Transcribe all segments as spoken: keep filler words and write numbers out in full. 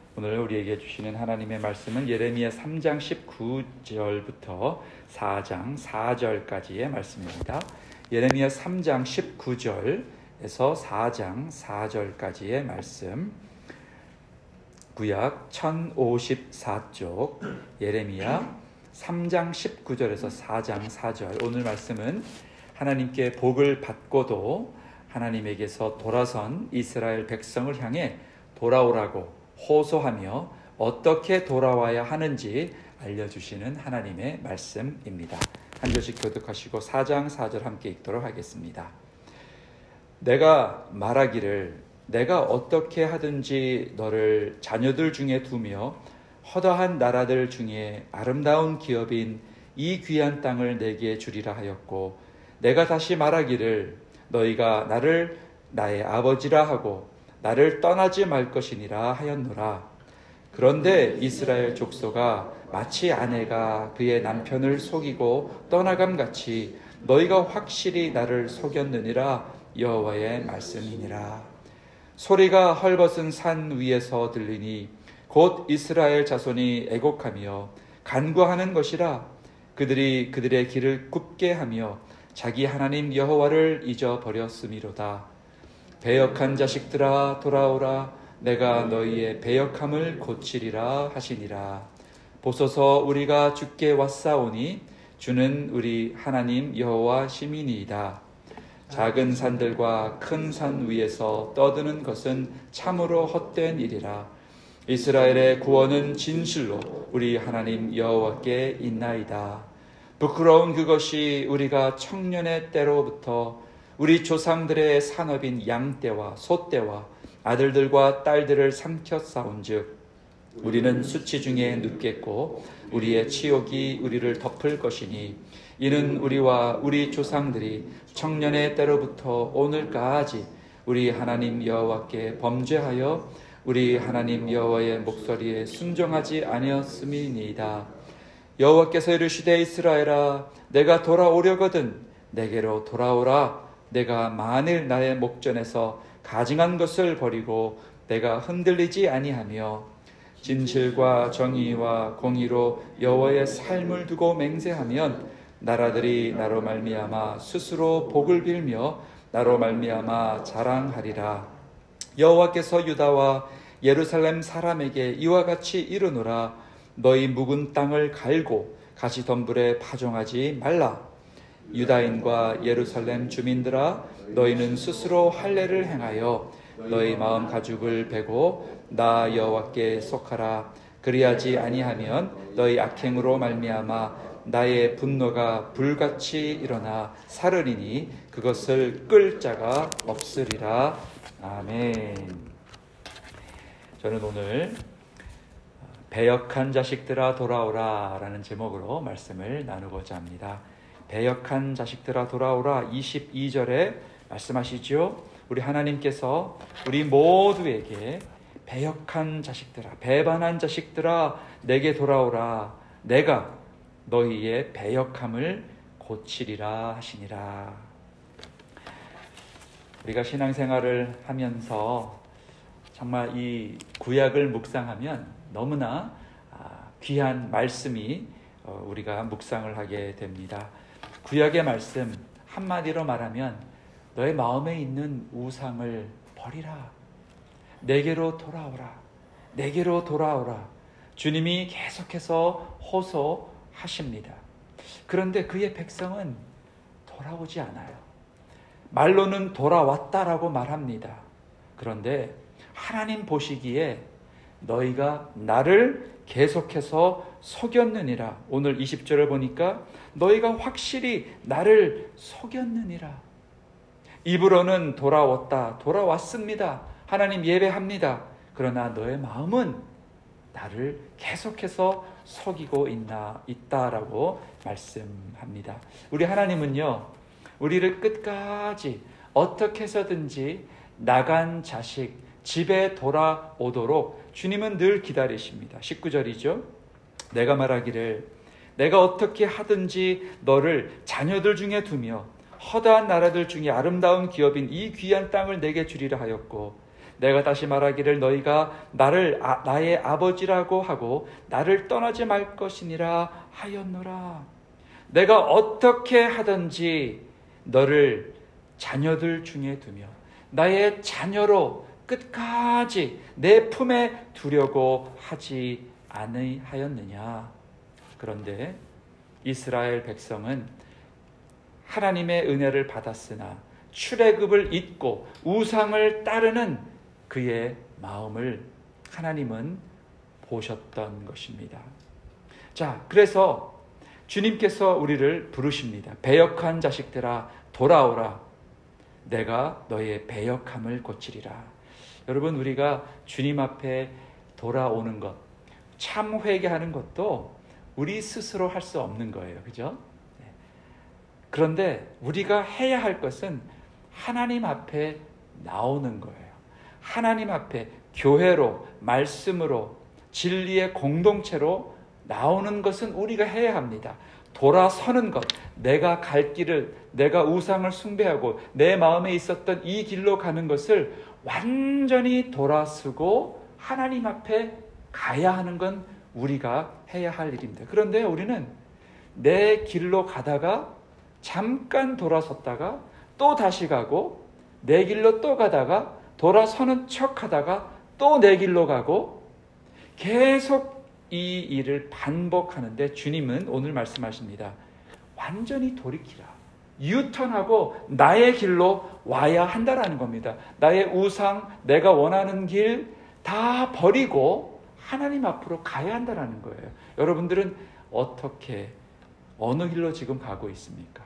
오늘 우리에게 주시는 하나님의 말씀은 예레미야 삼 장 십구 절부터 사 장 사 절까지의 말씀입니다. 예레미야 삼 장 십구 절에서 사 장 사 절까지의 말씀, 구약 천오십사 쪽 예레미야 삼 장 십구 절에서 사 장 사 절. 오늘 말씀은 하나님께 복을 받고도 하나님에게서 돌아선 이스라엘 백성을 향해 돌아오라고 호소하며 어떻게 돌아와야 하는지 알려주시는 하나님의 말씀입니다. 한 절씩 교독하시고 사 장 사 절 함께 읽도록 하겠습니다. 내가 말하기를 내가 어떻게 하든지 너를 자녀들 중에 두며 허다한 나라들 중에 아름다운 기업인 이 귀한 땅을 내게 주리라 하였고, 내가 다시 말하기를 너희가 나를 나의 아버지라 하고 나를 떠나지 말 것이니라 하였노라. 그런데 이스라엘 족속아, 마치 아내가 그의 남편을 속이고 떠나감같이 너희가 확실히 나를 속였느니라. 여호와의 말씀이니라. 소리가 헐벗은 산 위에서 들리니 곧 이스라엘 자손이 애곡하며 간구하는 것이라. 그들이 그들의 길을 굽게 하며 자기 하나님 여호와를 잊어버렸음이로다. 배역한 자식들아 돌아오라. 내가 너희의 배역함을 고치리라 하시니라. 보소서, 우리가 주께 왔사오니 주는 우리 하나님 여호와 시민이이다. 작은 산들과 큰 산 위에서 떠드는 것은 참으로 헛된 일이라. 이스라엘의 구원은 진실로 우리 하나님 여호와께 있나이다. 부끄러운 그것이 우리가 청년의 때로부터 우리 조상들의 산업인 양떼와 소떼와 아들들과 딸들을 삼켜 싸운즉 우리는 수치 중에 눕겠고 우리의 치욕이 우리를 덮을 것이니, 이는 우리와 우리 조상들이 청년의 때로부터 오늘까지 우리 하나님 여호와께 범죄하여 우리 하나님 여호와의 목소리에 순종하지 아니었음이니이다. 여호와께서 이르시되 이스라엘아, 내가 돌아오려거든 내게로 돌아오라. 내가 만일 나의 목전에서 가증한 것을 버리고 내가 흔들리지 아니하며 진실과 정의와 공의로 여호와의 삶을 두고 맹세하면 나라들이 나로 말미암아 스스로 복을 빌며 나로 말미암아 자랑하리라. 여호와께서 유다와 예루살렘 사람에게 이와 같이 이르노라. 너희 묵은 땅을 갈고 가시덤불에 파종하지 말라. 유다인과 예루살렘 주민들아, 너희는 스스로 할례를 행하여 너희 마음 가죽을 베고 나 여호와께 속하라. 그리하지 아니하면 너희 악행으로 말미암아 나의 분노가 불같이 일어나 사르리니 그것을 끌 자가 없으리라. 아멘. 저는 오늘 배역한 자식들아 돌아오라 라는 제목으로 말씀을 나누고자 합니다. 배역한 자식들아 돌아오라. 이십이 절에 말씀하시죠. 우리 하나님께서 우리 모두에게 배역한 자식들아, 배반한 자식들아 내게 돌아오라. 내가 너희의 배역함을 고치리라 하시니라. 우리가 신앙생활을 하면서 정말 이 구약을 묵상하면 너무나 귀한 말씀이 우리가 묵상을 하게 됩니다. 구약의 말씀 한마디로 말하면 너의 마음에 있는 우상을 버리라. 내게로 돌아오라. 내게로 돌아오라. 주님이 계속해서 호소하십니다. 그런데 그의 백성은 돌아오지 않아요. 말로는 돌아왔다라고 말합니다. 그런데 하나님 보시기에 너희가 나를 계속해서 속였느니라. 오늘 이십 절을 보니까 너희가 확실히 나를 속였느니라. 입으로는 돌아왔다, 돌아왔습니다. 하나님 예배합니다. 그러나 너의 마음은 나를 계속해서 속이고 있나, 있다라고 말씀합니다. 우리 하나님은요, 우리를 끝까지 어떻게 해서든지 나간 자식 집에 돌아오도록 주님은 늘 기다리십니다. 십구 절이죠. 내가 말하기를 내가 어떻게 하든지 너를 자녀들 중에 두며 허다한 나라들 중에 아름다운 기업인 이 귀한 땅을 내게 주리라 하였고, 내가 다시 말하기를 너희가 나를 아, 나의 아버지라고 하고 나를 떠나지 말 것이니라 하였노라. 내가 어떻게 하든지 너를 자녀들 중에 두며 나의 자녀로 끝까지 내 품에 두려고 하지 아니하였느냐. 그런데 이스라엘 백성은 하나님의 은혜를 받았으나 출애굽을 잊고 우상을 따르는 그의 마음을 하나님은 보셨던 것입니다. 자, 그래서 주님께서 우리를 부르십니다. 배역한 자식들아 돌아오라. 내가 너의 배역함을 고치리라. 여러분, 우리가 주님 앞에 돌아오는 것, 참 회개하는 것도 우리 스스로 할 수 없는 거예요. 그죠? 그런데 우리가 해야 할 것은 하나님 앞에 나오는 거예요. 하나님 앞에 교회로, 말씀으로, 진리의 공동체로 나오는 것은 우리가 해야 합니다. 돌아서는 것, 내가 갈 길을, 내가 우상을 숭배하고 내 마음에 있었던 이 길로 가는 것을 완전히 돌아서고 하나님 앞에 가야 하는 건 우리가 해야 할 일입니다. 그런데 우리는 내 길로 가다가 잠깐 돌아섰다가 또 다시 가고 내 길로 또 가다가 돌아서는 척 하다가 또 내 길로 가고 계속 이 일을 반복하는데 주님은 오늘 말씀하십니다. 완전히 돌이키라. 유턴하고 나의 길로 와야 한다라는 겁니다. 나의 우상, 내가 원하는 길 다 버리고 하나님 앞으로 가야 한다라는 거예요. 여러분들은 어떻게, 어느 길로 지금 가고 있습니까?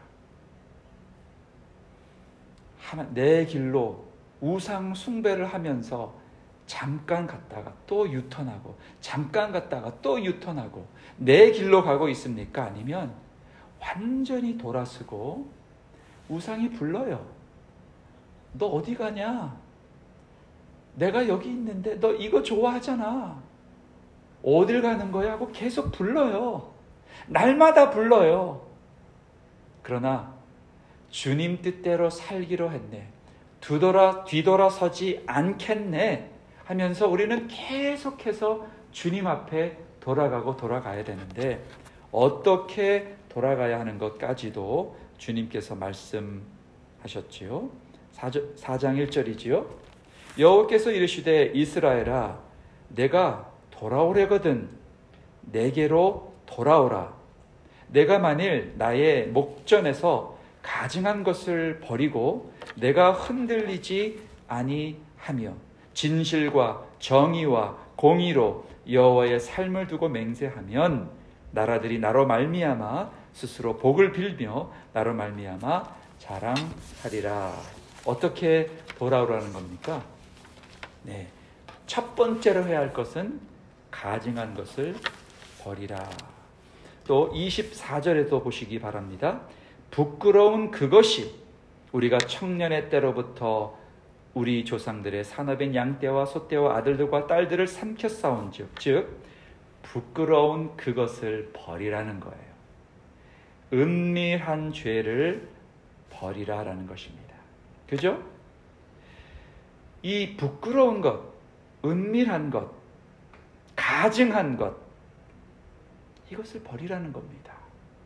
하나, 내 길로 우상 숭배를 하면서 잠깐 갔다가 또 유턴하고 잠깐 갔다가 또 유턴하고 내 길로 가고 있습니까? 아니면 완전히 돌아서고 우상이 불러요. 너 어디 가냐? 내가 여기 있는데 너 이거 좋아하잖아. 어딜 가는 거야? 하고 계속 불러요. 날마다 불러요. 그러나 주님 뜻대로 살기로 했네. 뒤돌아, 뒤돌아서지 않겠네 하면서 우리는 계속해서 주님 앞에 돌아가고 돌아가야 되는데 어떻게 돌아가야 하는 것까지도 주님께서 말씀하셨지요. 사 장 일 절이지요. 여호와께서 이르시되 이스라엘아 내가 돌아오려거든 내게로 돌아오라. 내가 만일 나의 목전에서 가증한 것을 버리고 내가 흔들리지 아니하며 진실과 정의와 공의로 여호와의 삶을 두고 맹세하면 나라들이 나로 말미암아 스스로 복을 빌며 나로 말미암아 자랑하리라. 어떻게 돌아오라는 겁니까? 네, 첫 번째로 해야 할 것은 가증한 것을 버리라. 또 이십사 절에도 보시기 바랍니다. 부끄러운 그것이 우리가 청년의 때로부터 우리 조상들의 산업인 양떼와 소떼와 아들들과 딸들을 삼켜 싸운즉 즉 부끄러운 그것을 버리라는 거예요. 은밀한 죄를 버리라라는 것입니다. 그죠? 이 부끄러운 것, 은밀한 것, 가증한 것, 이것을 버리라는 겁니다.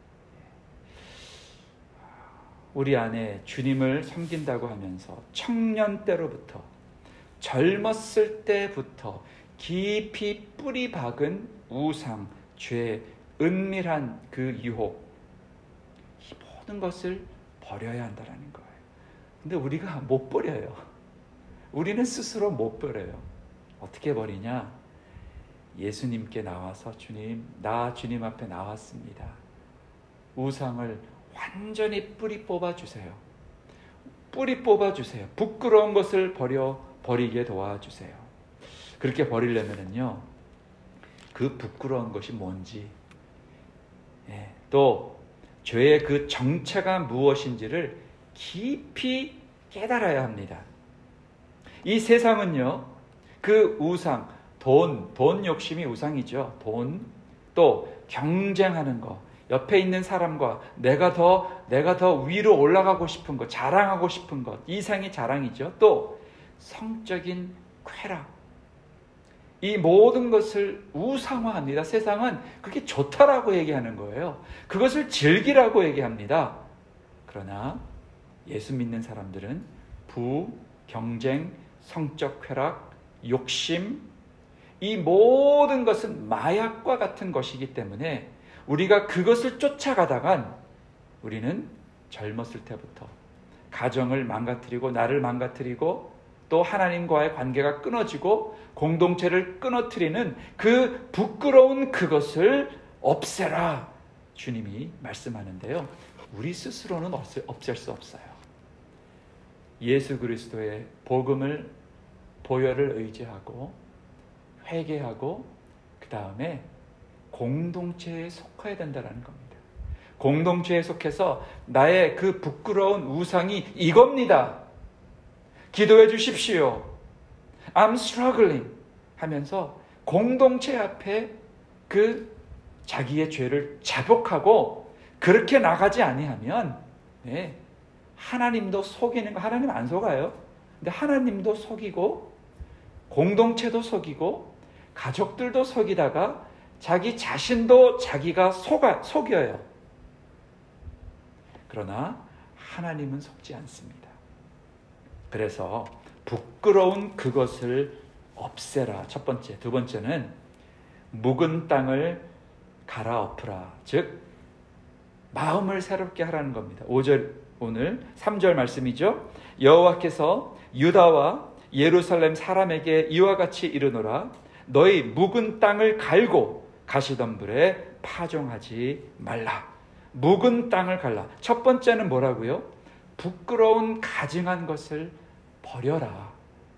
우리 안에 주님을 섬긴다고 하면서 청년 때로부터, 젊었을 때부터 깊이 뿌리 박은 우상, 죄, 은밀한 그 유혹, 이 모든 것을 버려야 한다는 거예요. 근데 우리가 못 버려요. 우리는 스스로 못 버려요. 어떻게 버리냐? 예수님께 나와서 주님, 나 주님 앞에 나왔습니다. 우상을 완전히 뿌리 뽑아주세요. 뿌리 뽑아주세요. 부끄러운 것을 버려 버리게 도와주세요. 그렇게 버리려면요, 그 부끄러운 것이 뭔지, 예, 또 죄의 그 정체가 무엇인지를 깊이 깨달아야 합니다. 이 세상은요, 그 우상, 돈, 돈 욕심이 우상이죠. 돈, 또 경쟁하는 거, 옆에 있는 사람과 내가 더, 내가 더 위로 올라가고 싶은 것, 자랑하고 싶은 것, 이상이 자랑이죠. 또 성적인 쾌락, 이 모든 것을 우상화합니다. 세상은 그게 좋다라고 얘기하는 거예요. 그것을 즐기라고 얘기합니다. 그러나 예수 믿는 사람들은 부, 경쟁, 성적 쾌락, 욕심, 이 모든 것은 마약과 같은 것이기 때문에 우리가 그것을 쫓아가다간 우리는 젊었을 때부터 가정을 망가뜨리고 나를 망가뜨리고 또 하나님과의 관계가 끊어지고 공동체를 끊어뜨리는 그 부끄러운 그것을 없애라 주님이 말씀하는데요. 우리 스스로는 없앨 수 없어요. 예수 그리스도의 복음을 보혈을 의지하고 회개하고 그 다음에 공동체에 속해야 된다는 겁니다. 공동체에 속해서 나의 그 부끄러운 우상이 이겁니다. 기도해 주십시오. I'm struggling 하면서 공동체 앞에 그 자기의 죄를 자복하고 그렇게 나가지 아니하면 네, 하나님도 속이는 거, 하나님 안 속아요. 근데 하나님도 속이고 공동체도 속이고 가족들도 속이다가 자기 자신도 자기가 속아, 속여요. 그러나 하나님은 속지 않습니다. 그래서 부끄러운 그것을 없애라. 첫 번째. 두 번째는 묵은 땅을 갈아엎으라. 즉 마음을 새롭게 하라는 겁니다. 오 절 오늘 삼 절 말씀이죠. 여호와께서 유다와 예루살렘 사람에게 이와 같이 이르노라. 너희 묵은 땅을 갈고 가시덤불에 파종하지 말라. 묵은 땅을 갈라. 첫 번째는 뭐라고요? 부끄러운 가증한 것을 버려라.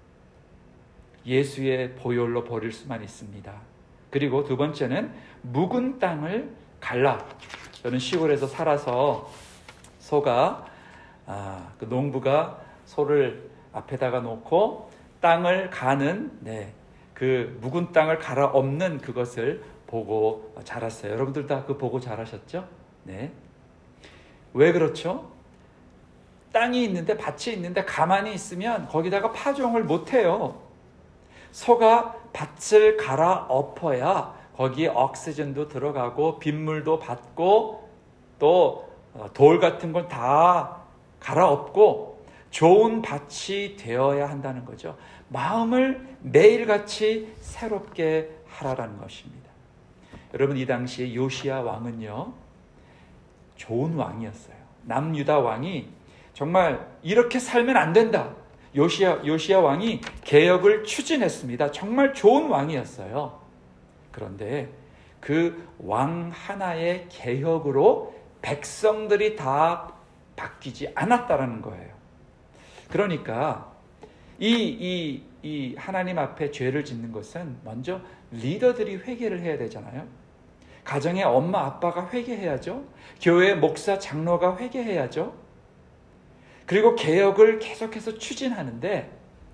예수의 보혈로 버릴 수만 있습니다. 그리고 두 번째는 묵은 땅을 갈라. 저는 시골에서 살아서 소가 아, 그 농부가 소를 앞에다가 놓고 땅을 가는 네, 그 묵은 땅을 갈아엎는 그것을 보고 자랐어요. 여러분들 다 그 보고 자라셨죠? 네. 왜 그렇죠? 땅이 있는데 밭이 있는데 가만히 있으면 거기다가 파종을 못해요. 소가 밭을 갈아엎어야 거기에 옥시전도 들어가고 빗물도 받고 또 돌 같은 건 다 갈아엎고 좋은 밭이 되어야 한다는 거죠. 마음을 매일같이 새롭게 하라는 것입니다. 여러분, 이 당시에 요시야 왕은요 좋은 왕이었어요. 남유다 왕이 정말 이렇게 살면 안 된다. 요시야, 요시야 왕이 개혁을 추진했습니다. 정말 좋은 왕이었어요. 그런데 그 왕 하나의 개혁으로 백성들이 다 바뀌지 않았다라는 거예요. 그러니까 이, 이, 이 하나님 앞에 죄를 짓는 것은 먼저 리더들이 회개를 해야 되잖아요. 가정의 엄마 아빠가 회개해야죠. 교회 목사 장로가 회개해야죠. 그리고 개혁을 계속해서 추진하는데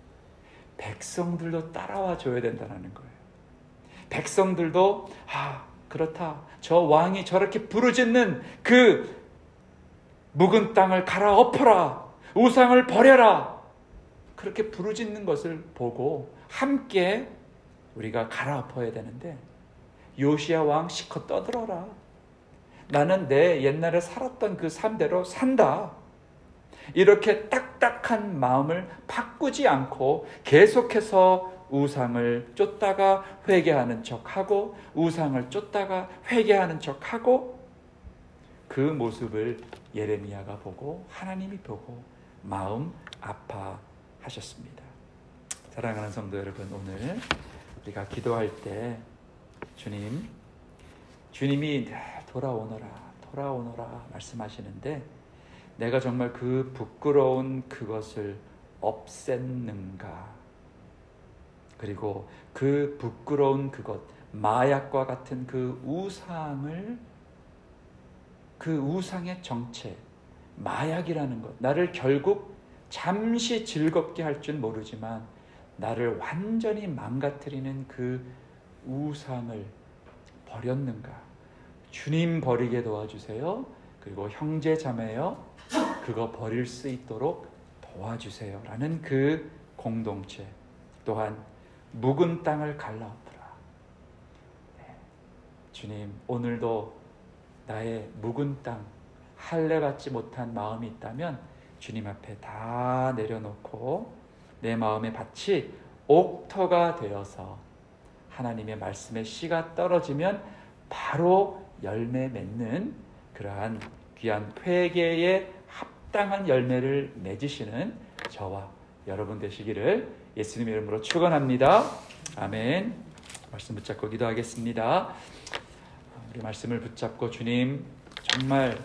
백성들도 따라와 줘야 된다는 거예요. 백성들도 아 그렇다. 저 왕이 저렇게 부르짖는 그 묵은 땅을 갈아엎어라. 우상을 버려라. 그렇게 부르짖는 것을 보고 함께 우리가 갈아엎어야 되는데 요시야 왕 실컷 떠들어라. 나는 내 옛날에 살았던 그 삶대로 산다. 이렇게 딱딱한 마음을 바꾸지 않고 계속해서 우상을 쫓다가 회개하는 척하고 우상을 쫓다가 회개하는 척하고 그 모습을 예레미야가 보고 하나님이 보고 마음 아파하셨습니다. 사랑하는 성도 여러분, 오늘 우리가 기도할 때 주님, 주님이 돌아오너라 돌아오너라 말씀하시는데 내가 정말 그 부끄러운 그것을 없앴는가? 그리고 그 부끄러운 그것, 마약과 같은 그 우상을, 그 우상의 정체, 마약이라는 것, 나를 결국 잠시 즐겁게 할 줄 모르지만 나를 완전히 망가뜨리는 그 우상을 버렸는가? 주님 버리게 도와주세요. 그리고 형제 자매여 그거 버릴 수 있도록 도와주세요. 라는 그 공동체, 또한 묵은 땅을 갈라엎으라. 네. 주님, 오늘도 나의 묵은 땅, 할례받지 못한 마음이 있다면 주님 앞에 다 내려놓고 내 마음의 밭이 옥터가 되어서 하나님의 말씀의 씨가 떨어지면 바로 열매 맺는 그러한 귀한 회개에 합당한 열매를 맺으시는 저와 여러분 되시기를 예수님의 이름으로 축원합니다. 아멘. 말씀 붙잡고 기도하겠습니다. 우리 말씀을 붙잡고 주님, 정말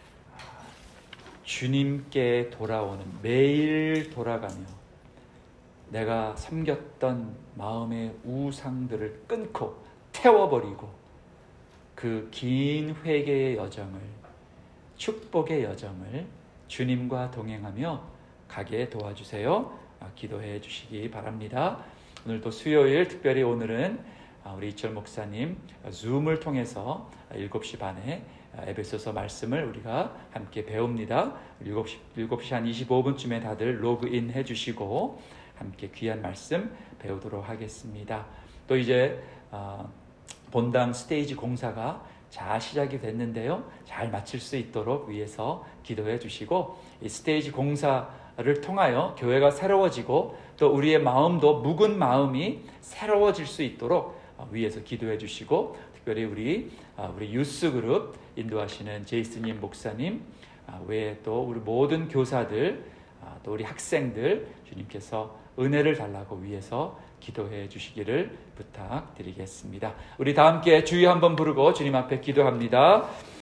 주님께 돌아오는, 매일 돌아가며 내가 섬겼던 마음의 우상들을 끊고 태워버리고 그 긴 회개의 여정을, 축복의 여정을 주님과 동행하며 가게 도와주세요. 기도해 주시기 바랍니다. 오늘도 수요일, 특별히 오늘은 우리 이철 목사님 줌을 통해서 일곱 시 반에 에베소서 말씀을 우리가 함께 배웁니다. 일곱 시, 일곱 시 한 이십오 분쯤에 다들 로그인 해주시고 함께 귀한 말씀 배우도록 하겠습니다. 또 이제 본당 스테이지 공사가 잘 시작이 됐는데요, 잘 마칠 수 있도록 위에서 기도해 주시고, 이 스테이지 공사를 통하여 교회가 새로워지고 또 우리의 마음도 묵은 마음이 새로워질 수 있도록 위에서 기도해 주시고, 특별히 우리 우리 유스 그룹 인도하시는 제이슨님 목사님 외에 또 우리 모든 교사들, 또 우리 학생들 주님께서 은혜를 달라고 위해서 기도해 주시기를 부탁드리겠습니다. 우리 다 함께 주여 한번 부르고 주님 앞에 기도합니다.